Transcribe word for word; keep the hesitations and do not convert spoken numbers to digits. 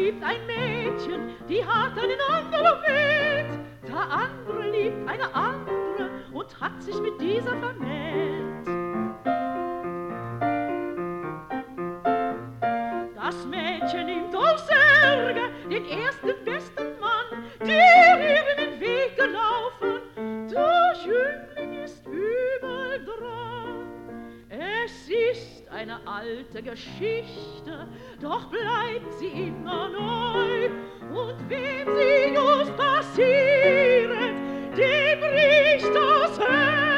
liebt ein Mädchen, die hat einen anderen Welt. Der andere liebt eine andere und hat sich mit dieser vermählt. Das Mädchen nimmt auf Särge den ersten besten Mann, der ihr in den Weg gelaufen. Der Jüngling ist übel dran. Es ist eine alte Geschichte, doch bleibt sie immer neu. Und wem sie just passiert, dem bricht das Herz.